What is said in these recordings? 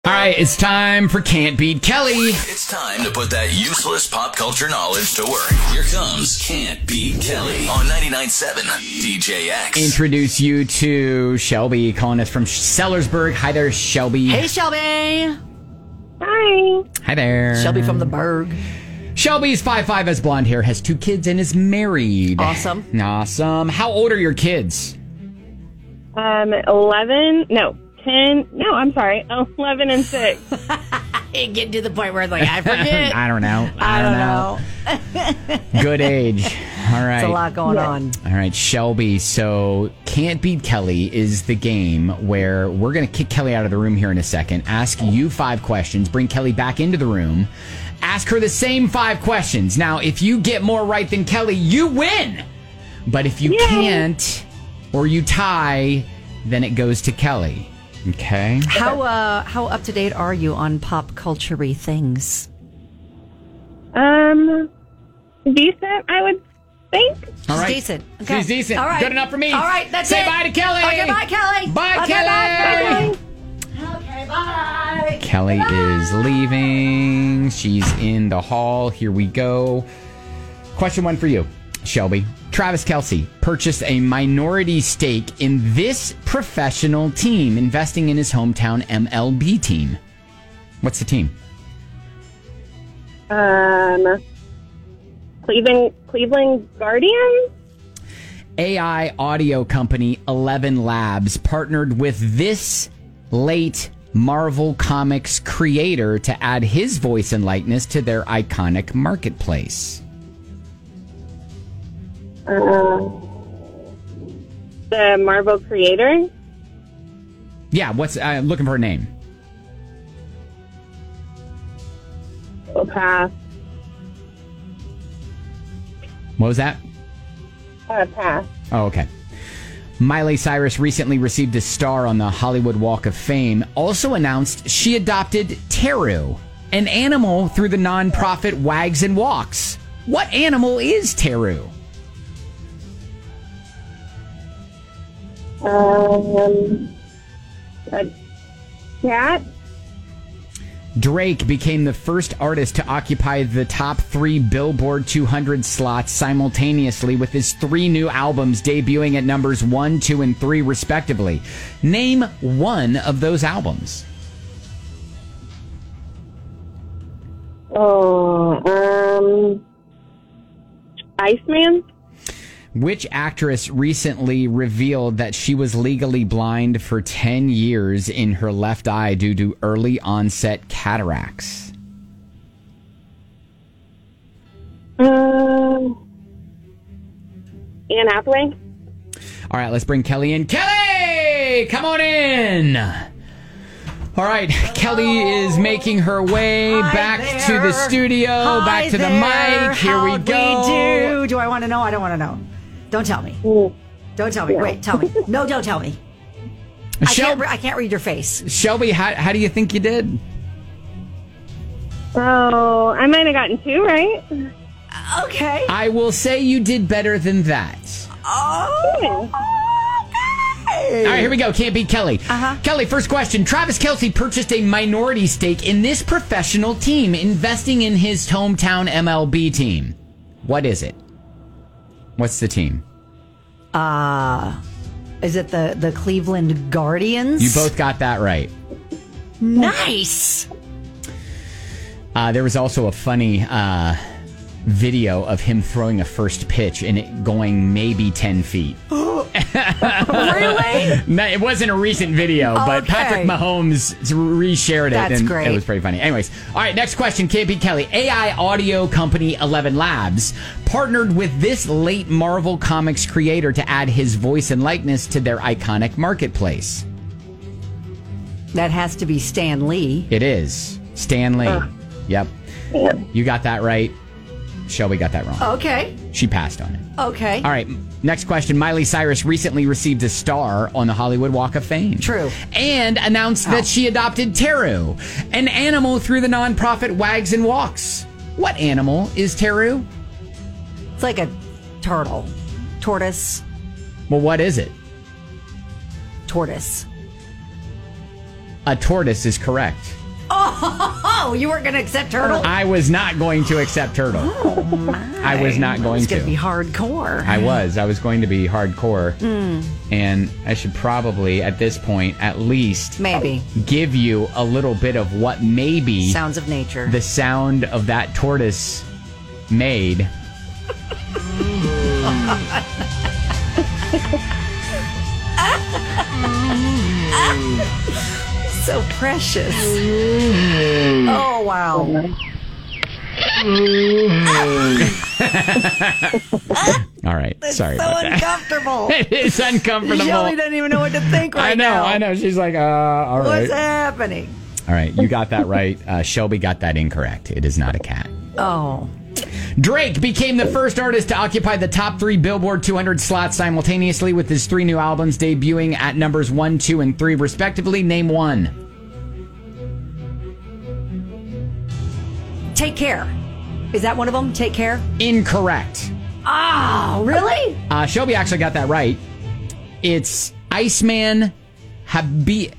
All right, it's time for Can't Beat Kelly. It's time to put that useless pop culture knowledge to work. Here comes Can't Beat Kelly on 99.7 DJX. Introduce you to Shelby, calling us from Sellersburg. Hi there, Shelby. Hey, Shelby. Hi. Hi there. Shelby from the Berg. Shelby's 5'5", has blonde hair, has 2 kids, and is married. Awesome. Awesome. How old are your kids? 11. No, 10. No, I'm sorry. 11 and 6. Getting to the point where it's like, I forget. I don't know. I don't know. Good age. All right. It's a lot going on. All right, Shelby. So, Can't Beat Kelly is the game where we're going to kick Kelly out of the room here in a second, ask you 5 questions, bring Kelly back into the room, ask her the same 5 questions. Now, if you get more right than Kelly, you win. But if you can't, or you tie, then it goes to Kelly. Okay? How up to date are you on pop culture-y things? Decent, I would think. All right. She's decent. Okay. She's decent. All right. Good enough for me. All right, that's Say it. bye to Kelly. Okay, bye, Kelly. Bye, Okay, Kelly. bye. Okay, bye. Kelly is leaving. She's in the hall. Here we go. Question 1 for you, Shelby. Travis Kelce purchased a minority stake in this professional team, investing in his hometown MLB team. What's the team? Cleveland Guardians. AI audio company 11 Labs partnered with this late Marvel Comics creator to add his voice and likeness to their iconic marketplace. The Marvel creator. Yeah, what's looking for a name? We'll pass. What was that? Pass. Oh, okay. Miley Cyrus recently received a star on the Hollywood Walk of Fame. Also announced she adopted Teru, an animal through the nonprofit Wags and Walks. What animal is Teru? A cat. Drake became the first artist to occupy the top 3 Billboard 200 slots simultaneously with his 3 new albums debuting at numbers 1, 2, and 3 respectively. Name one of those albums. Iceman. Which actress recently revealed that she was legally blind for 10 years in her left eye due to early onset cataracts? Anne Hathaway. All right, let's bring Kelly in. Kelly! Come on in! All right, Kelly is making her way back to the studio, back to the mic. Here we go. Do I want to know? I don't want to know. Don't tell me. Don't tell me. Wait, tell me. No, don't tell me. I can't read your face. Shelby, how do you think you did? Oh, I might have gotten 2 right. Okay. I will say you did better than that. Oh. All right, here we go. Can't beat Kelly. Kelly, first question. Travis Kelce purchased a minority stake in this professional team, investing in his hometown MLB team. What is it? What's the team? Is it the Cleveland Guardians? You both got that right. Nice. There was also a funny video of him throwing a first pitch and it going maybe 10 feet. Really? No, it wasn't a recent video, but Okay. Patrick Mahomes reshared it. That's and great. It was pretty funny. Anyways, all right, next question. Can't beat Kelly. AI audio company 11 Labs partnered with this late Marvel Comics creator to add his voice and likeness to their iconic marketplace. That has to be Stan Lee. It is. Stan Lee. Yep. Yeah. You got that right. Shelby got that wrong. Okay. She passed on it. Okay. All right, next question. Miley Cyrus recently received a star on the Hollywood Walk of Fame. True. And announced that she adopted Teru, an animal through the nonprofit Wags and Walks. What animal is Teru? It's like a turtle. Tortoise. Well, what is it? Tortoise. A tortoise is correct. Oh, you weren't going to accept Turtle? I was not going to accept Turtle. Oh, my. I was not going to. It's going to be hardcore. I was going to be hardcore. And I should probably, at this point, at least... maybe. ...give you a little bit of what maybe... sounds of nature. ...the sound of that tortoise made... So precious. Oh, wow. All right. Sorry about that. Uncomfortable. It is uncomfortable. Shelby doesn't even know what to think right now. I know. She's like, all right. What's happening? All right. You got that right. Shelby got that incorrect. It is not a cat. Oh. Drake became the first artist to occupy the top 3 Billboard 200 slots simultaneously with his 3 new albums debuting at numbers 1, 2, and 3 respectively. Name one. Take Care. Is that one of them? Take Care? Incorrect. Oh, really? Shelby actually got that right. It's Iceman, Habibiti,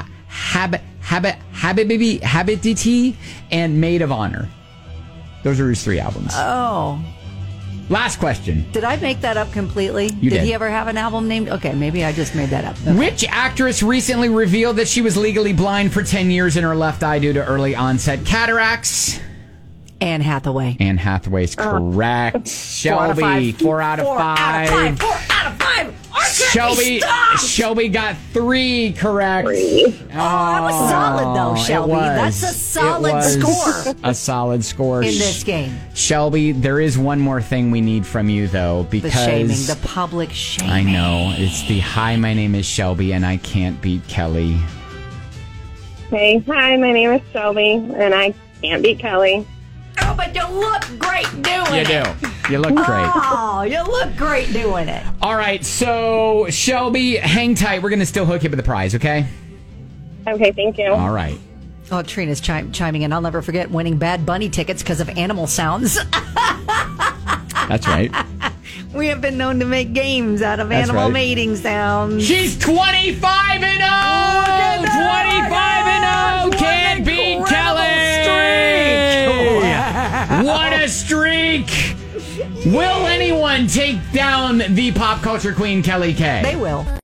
and Maid of Honor. Those are his 3 albums. Oh. Last question. Did I make that up completely? You did. He ever have an album named? Okay, maybe I just made that up. Okay. Which actress recently revealed that she was legally blind for 10 years in her left eye due to early onset cataracts? Anne Hathaway. Anne Hathaway's correct. Shelby, 4 out of 5. 4 out of 5. Shelby got 3 correct. That was solid, though, Shelby. That's a solid score. A solid score. In this game. Shelby, there is one more thing we need from you, though, because... the shaming, the public shaming. I know. It's the, hi, my name is Shelby, and I can't beat Kelly. Hey, hi, my name is Shelby, and I can't beat Kelly. Oh, but you look great doing it. You do. You look great. Oh, you look great doing it. All right, so, Shelby, hang tight. We're going to still hook you with the prize, okay? Okay, thank you. All right. Oh, Trina's chiming in. I'll never forget winning Bad Bunny tickets because of animal sounds. That's right. We have been known to make games out of animal mating sounds. She's 25 and 0! 25 and 0! Can't beat Kelly! What a streak! Will anyone take down the pop culture queen, Kelly K? They will.